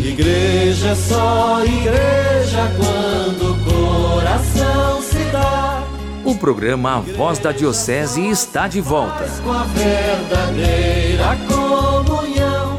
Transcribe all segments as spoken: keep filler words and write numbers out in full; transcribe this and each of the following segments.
Igreja é só igreja quando o coração se dá. O programa A Voz da Diocese está de volta. Com a verdadeira comunhão.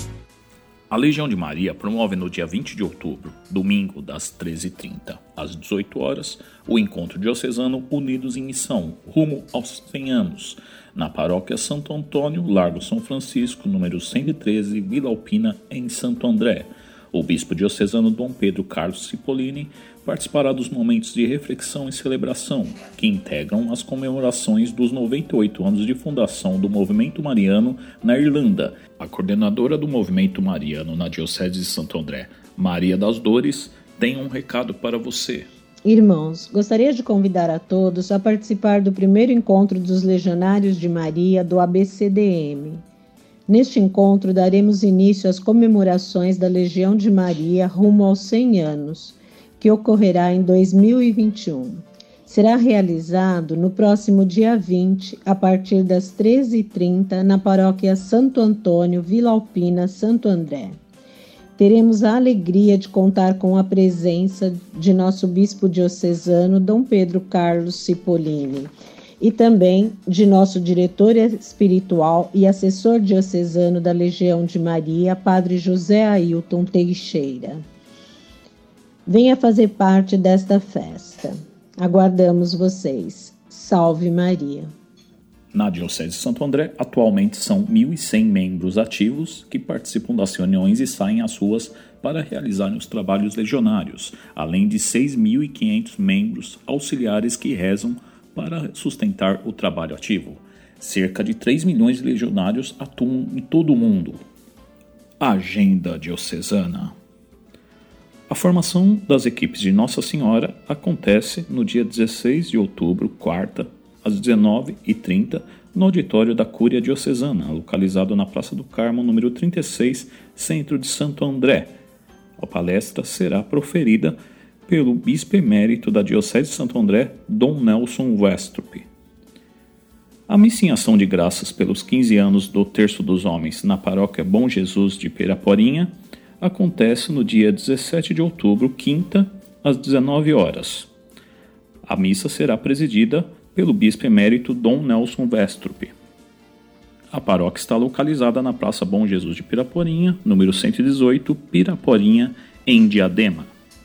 A Legião de Maria promove no dia vinte de outubro, domingo, das treze e trinta às dezoito horas, o encontro diocesano Unidos em Missão, rumo aos cem anos, na paróquia Santo Antônio, Largo São Francisco, número cento e treze, Vila Alpina, em Santo André. O bispo diocesano Dom Pedro Carlos Cipollini participará dos momentos de reflexão e celebração, que integram as comemorações dos noventa e oito anos de fundação do Movimento Mariano na Irlanda. A coordenadora do Movimento Mariano na Diocese de Santo André, Maria das Dores, tem um recado para você. Irmãos, gostaria de convidar a todos a participar do primeiro encontro dos Legionários de Maria do A B C D M. Neste encontro daremos início às comemorações da Legião de Maria rumo aos cem anos, que ocorrerá em dois mil e vinte e um. Será realizado no próximo dia vinte, a partir das treze e trinta, na paróquia Santo Antônio, Vila Alpina, Santo André. Teremos a alegria de contar com a presença de nosso bispo diocesano, Dom Pedro Carlos Cipollini, e também de nosso diretor espiritual e assessor diocesano da Legião de Maria, Padre José Ailton Teixeira. Venha fazer parte desta festa. Aguardamos vocês. Salve Maria! Na Diocese de Santo André, atualmente são mil e cem membros ativos que participam das reuniões e saem às ruas para realizarem os trabalhos legionários, além de seis mil e quinhentos membros auxiliares que rezam para sustentar o trabalho ativo. Cerca de três milhões de legionários atuam em todo o mundo. Agenda diocesana. A formação das equipes de Nossa Senhora acontece no dia dezesseis de outubro, quarta, às dezenove e trinta, no auditório da Cúria Diocesana, localizado na Praça do Carmo, número trinta e seis, centro de Santo André. A palestra será proferida pelo bispo emérito da Diocese de Santo André, Dom Nelson Westrup. A missa em ação de graças pelos quinze anos do Terço dos Homens na paróquia Bom Jesus de Piraporinha acontece no dia dezessete de outubro, quinta, às dezenove horas. A missa será presidida pelo bispo emérito Dom Nelson Westrup. A paróquia está localizada na Praça Bom Jesus de Piraporinha, número cento e dezoito, Piraporinha, em Diadema.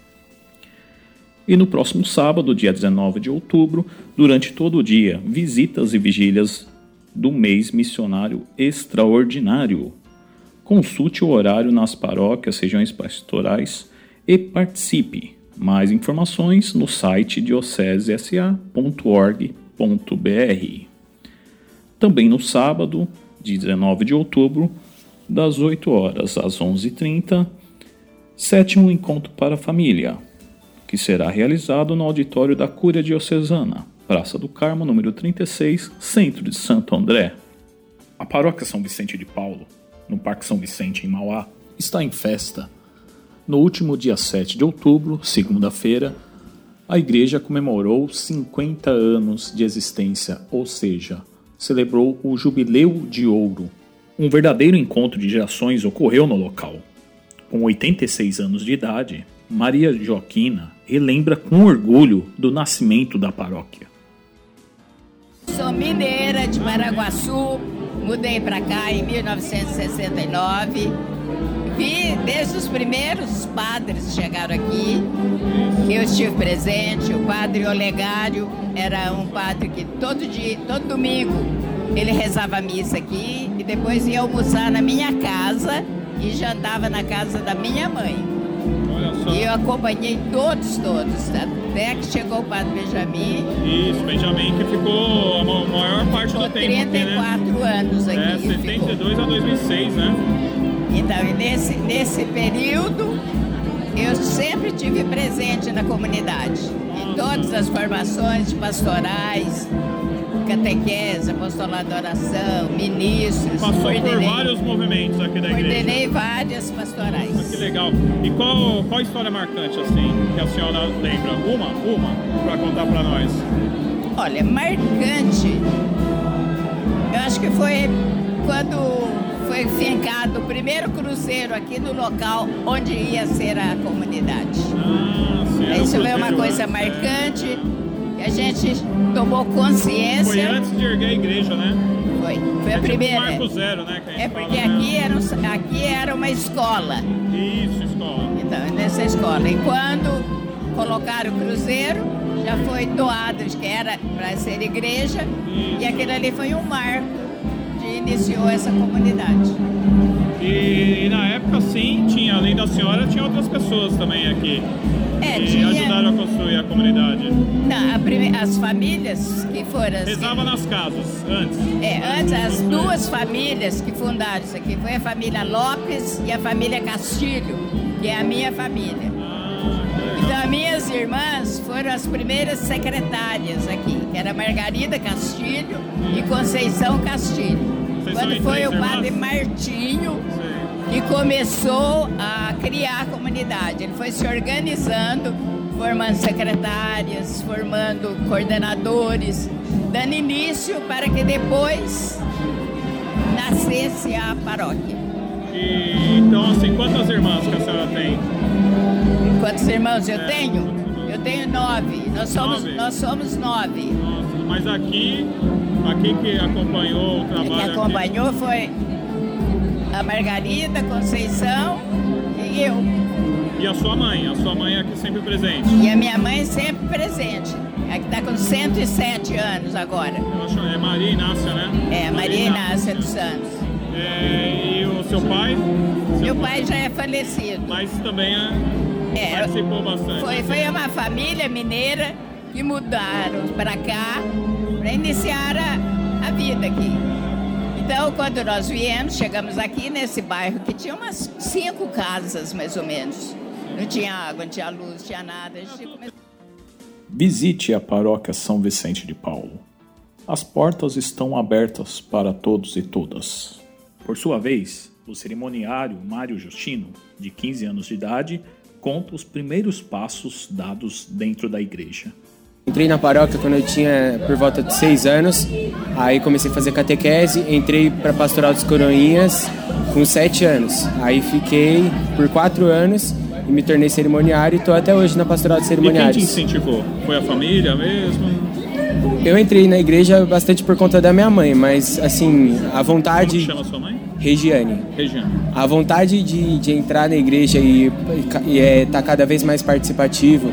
E no próximo sábado, dia dezenove de outubro, durante todo o dia, visitas e vigílias do mês missionário extraordinário. Consulte o horário nas paróquias, regiões pastorais e participe. Mais informações no site diocese s a ponto org ponto b r. Também no sábado, dezenove de outubro, das oito horas às onze e trinta, sétimo encontro para a família, que será realizado no auditório da Cúria Diocesana, Praça do Carmo, número trinta e seis, centro de Santo André. A paróquia São Vicente de Paulo, no Parque São Vicente, em Mauá, está em festa. No último dia sete de outubro, segunda-feira, a igreja comemorou cinquenta anos de existência, ou seja, celebrou o Jubileu de Ouro. Um verdadeiro encontro de gerações ocorreu no local. Com oitenta e seis anos de idade, Maria Joaquina relembra com orgulho do nascimento da paróquia. Sou mineira de Maraguaçu, mudei para cá em mil novecentos e sessenta e nove. Vi desde os primeiros padres que chegaram aqui, eu estive presente. O padre Olegário era um padre que todo dia, todo domingo, ele rezava a missa aqui e depois ia almoçar na minha casa e jantava na casa da minha mãe. Olha só. E eu acompanhei todos, todos, até que chegou o padre Benjamin. Isso, Benjamin, que ficou a maior parte ficou do tempo aqui, né? trinta e quatro anos aqui. É, setenta e dois a dois mil e seis, né? Então, nesse, nesse período, eu sempre tive presente na comunidade. Em todas as formações de pastorais, catequese, apostolado de oração, ministros. Passou coordenei, por vários movimentos aqui da igreja. Coordenei várias pastorais. Ah, que legal. E qual, qual história marcante, assim, que a senhora lembra? Uma? Uma? Para contar para nós. Olha, marcante. Eu acho que foi quando foi fincado o primeiro cruzeiro aqui no local onde ia ser a comunidade. Ah, sim, Isso foi uma cruzeiro, coisa né? marcante, que a gente tomou consciência. Foi antes de erguer a igreja, né? Foi, foi a É tipo primeira. um marco zero, né? Que a gente É porque fala, aqui né? era, um- aqui era uma escola. Isso, escola. Então, nessa escola. E quando colocaram o cruzeiro, já foi doado, que era para ser igreja, Isso. e aquele ali foi um marco que iniciou essa comunidade. E, e na época, sim, tinha, além da senhora, tinha outras pessoas também aqui. É, que tinha- ajudaram a construir a comunidade. Não, a prime- as famílias que foram assim, Rezava nas casas, antes. É, antes as duas famílias que fundaram isso aqui foi a família Lopes e a família Castilho, que é a minha família. Ah, que legal. Então, as minhas irmãs foram as primeiras secretárias aqui, que era Margarida Castilho e Conceição Castilho. Vocês são Quando em foi três o padre irmãs? Martinho Sei. que começou a criar a comunidade. Ele foi se organizando, formando secretárias, formando coordenadores, dando início para que depois nascesse a paróquia. E, então, assim, quantas irmãs que a senhora tem? Quantos irmãos eu É, tenho? quantos irmãos? Eu tenho nove. Nós somos Nove? nós somos nove. Nossa, mas aqui, aqui que acompanhou o Quem trabalho acompanhou foi a Margarida, Conceição e eu. aqui, e a sua mãe, a sua mãe é aqui sempre presente. E a minha mãe sempre presente. É que está com cento e sete anos agora. Eu acho, é Maria Inácia, né? É, Maria Inácia dos Santos. É, e o seu pai? Seu Meu pai já é falecido. Mas também é, É, participou bastante. Foi, foi uma família mineira que mudaram para cá para iniciar a, a vida aqui. Então, quando nós viemos, chegamos aqui nesse bairro que tinha umas cinco casas, mais ou menos. Não tinha água, não tinha luz, não tinha nada. A gente começou... Visite a paróquia São Vicente de Paulo. As portas estão abertas para todos e todas. Por sua vez, o cerimoniário Mário Justino, de quinze anos de idade, conta os primeiros passos dados dentro da igreja. Entrei na paróquia quando eu tinha por volta de seis anos, aí comecei a fazer catequese, entrei para a Pastoral dos Coroinhas com sete anos. Aí fiquei por quatro anos e me tornei cerimoniário e estou até hoje na Pastoral dos E quem te Cerimoniários. incentivou? Foi a família mesmo? Eu entrei na igreja bastante por conta da minha mãe, mas assim, a Como vontade... chama sua mãe? Regiane. Regiane. A vontade de, de entrar na igreja e estar é, tá cada vez mais participativo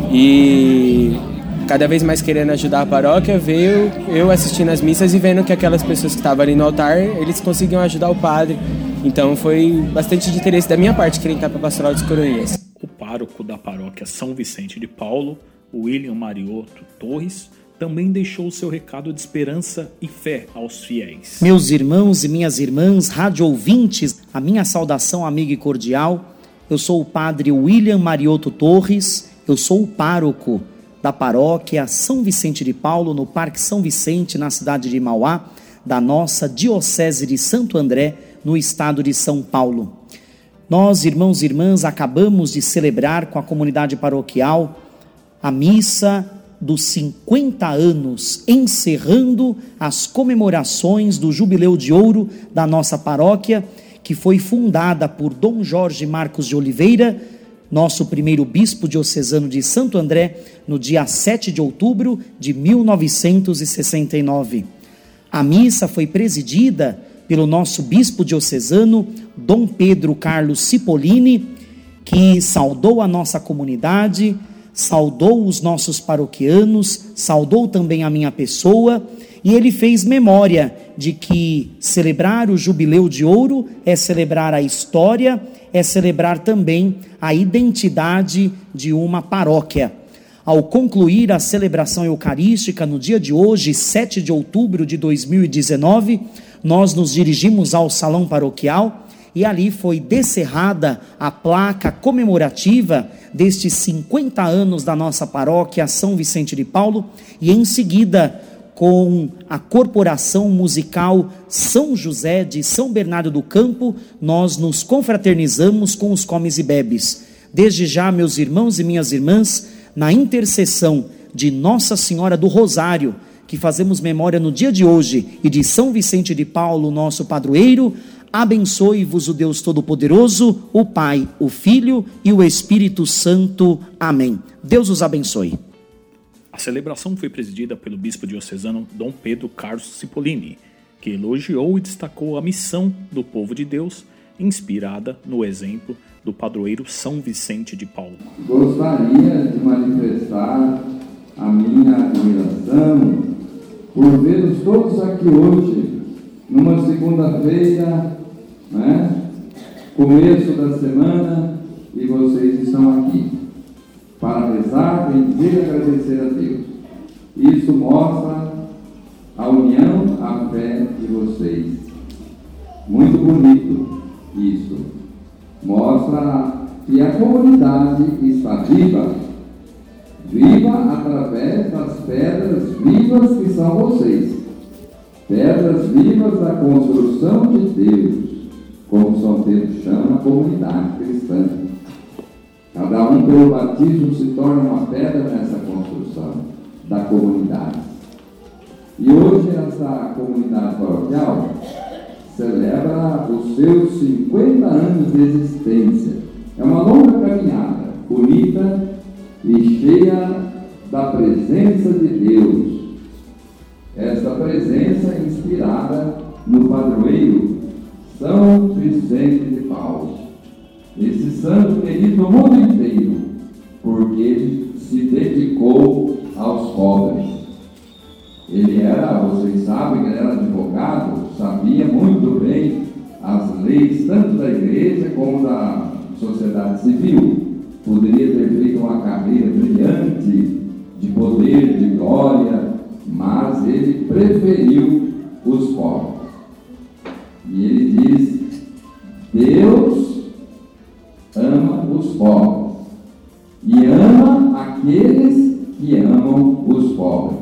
e cada vez mais querendo ajudar a paróquia, veio eu assistindo as missas e vendo que aquelas pessoas que estavam ali no altar, eles conseguiam ajudar o padre. Então foi bastante de interesse da minha parte querer entrar para a Pastoral dos Coroinhas. O pároco da paróquia São Vicente de Paulo, William Marioto Torres, também deixou o seu recado de esperança e fé aos fiéis. Meus irmãos e minhas irmãs, rádio ouvintes, a minha saudação amiga e cordial. Eu sou o padre William Marioto Torres, eu sou o pároco da paróquia São Vicente de Paulo, no Parque São Vicente, na cidade de Mauá, da nossa Diocese de Santo André, no estado de São Paulo. Nós, irmãos e irmãs, acabamos de celebrar com a comunidade paroquial a missa dos cinquenta anos, encerrando as comemorações do Jubileu de Ouro da nossa paróquia, que foi fundada por Dom Jorge Marcos de Oliveira, nosso primeiro bispo diocesano de Santo André, no dia sete de outubro de mil novecentos e sessenta e nove. A missa foi presidida pelo nosso bispo diocesano, Dom Pedro Carlos Cipollini, que saudou a nossa comunidade, saudou os nossos paroquianos, saudou também a minha pessoa, e ele fez memória de que celebrar o Jubileu de Ouro é celebrar a história, é celebrar também a identidade de uma paróquia. Ao concluir a celebração eucarística no dia de hoje, sete de outubro de dois mil e dezenove, nós nos dirigimos ao salão paroquial e ali foi descerrada a placa comemorativa destes cinquenta anos da nossa paróquia São Vicente de Paulo, e em seguida, com a corporação musical São José de São Bernardo do Campo, nós nos confraternizamos com os comes e bebes. Desde já, meus irmãos e minhas irmãs, na intercessão de Nossa Senhora do Rosário, que fazemos memória no dia de hoje, e de São Vicente de Paulo, nosso padroeiro, Abençoe-vos o Deus Todo-Poderoso, o Pai, o Filho e o Espírito Santo. Amém. Deus os abençoe. A celebração foi presidida pelo bispo diocesano Dom Pedro Carlos Cipollini, que elogiou e destacou a missão do povo de Deus, inspirada no exemplo do padroeiro São Vicente de Paulo. Gostaria de manifestar a minha admiração por vê-los todos aqui hoje, numa segunda-feira, né? Começo da semana, e vocês estão aqui para rezar, bendizer e agradecer a Deus. Isso mostra a união, a fé de vocês. Muito bonito isso. Mostra que a comunidade está viva. Viva através das pedras vivas que são vocês. Pedras vivas da construção de Deus, como São Pedro chama a comunidade cristã. Cada um pelo batismo se torna uma pedra nessa construção da comunidade. E hoje essa comunidade paroquial celebra os seus cinquenta anos de existência. É uma longa caminhada, bonita e cheia da presença de Deus. Esta presença é inspirada no padroeiro São Vicente de Paulo. Esse santo querido no mundo inteiro, porque ele se dedicou aos pobres. Ele era, vocês sabem, ele era advogado, sabia muito bem as leis, tanto da igreja como da sociedade civil. Poderia ter feito uma carreira brilhante, de poder, de glória, mas ele preferiu os pobres. E ele diz: Deus ama os pobres e ama aqueles que amam os pobres.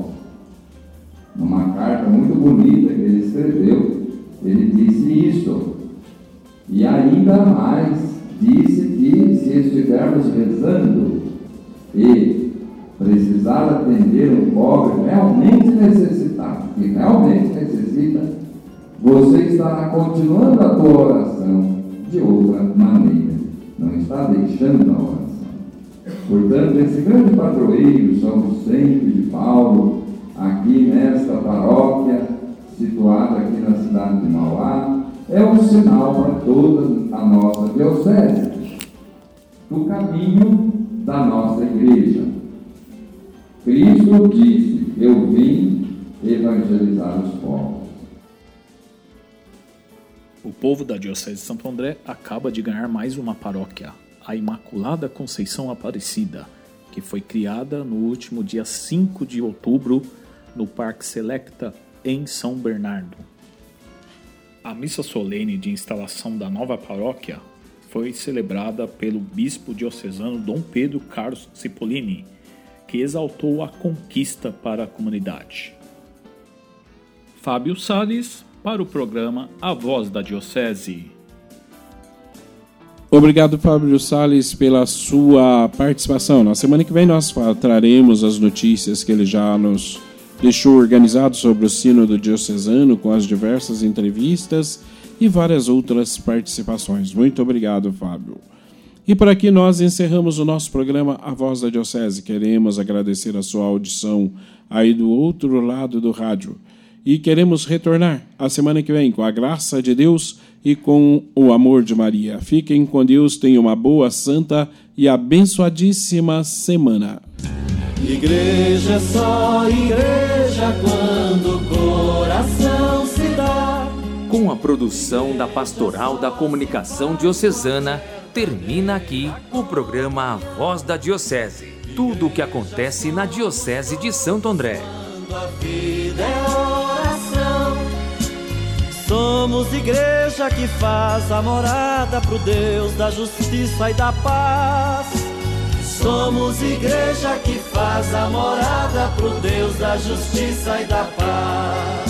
Numa carta muito bonita que ele escreveu, ele disse isto. E ainda mais, disse que se estivermos rezando e precisar atender um pobre realmente necessitado, que realmente necessita, você estará continuando a tua oração de outra maneira. Não está deixando a oração. Portanto, esse grande padroeiro, São Vicente de Paulo, aqui nesta paróquia, situada aqui na cidade de Mauá, é um sinal para toda a nossa diocese, do caminho da nossa igreja. Cristo disse: eu vim evangelizar os povos. O povo da Diocese de Santo André acaba de ganhar mais uma paróquia, a Imaculada Conceição Aparecida, que foi criada no último dia cinco de outubro no Parque Selecta, em São Bernardo. A missa solene de instalação da nova paróquia foi celebrada pelo bispo diocesano Dom Pedro Carlos Cipollini, que exaltou a conquista para a comunidade. Fábio Salles, para o programa A Voz da Diocese. Obrigado, Fábio Salles, pela sua participação. Na semana que vem nós traremos as notícias que ele já nos deixou organizado sobre o Sínodo Diocesano, com as diversas entrevistas e várias outras participações. Muito obrigado, Fábio. E por aqui nós encerramos o nosso programa A Voz da Diocese. Queremos agradecer a sua audição aí do outro lado do rádio. E queremos retornar a semana que vem com a graça de Deus e com o amor de Maria. Fiquem com Deus, tenham uma boa, santa e abençoadíssima semana. Igreja é só igreja quando o coração se dá. Com a produção da Pastoral da Comunicação Diocesana, termina aqui o programa A Voz da Diocese. Tudo o que acontece na Diocese de Santo André. A vida é oração. Somos igreja que faz a morada pro Deus da justiça e da paz. Somos igreja que faz a morada pro Deus da justiça e da paz.